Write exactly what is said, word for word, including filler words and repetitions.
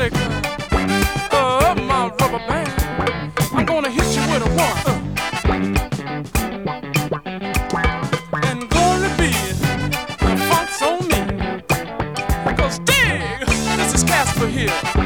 take uh, my rubber band. I'm gonna hit you with a one.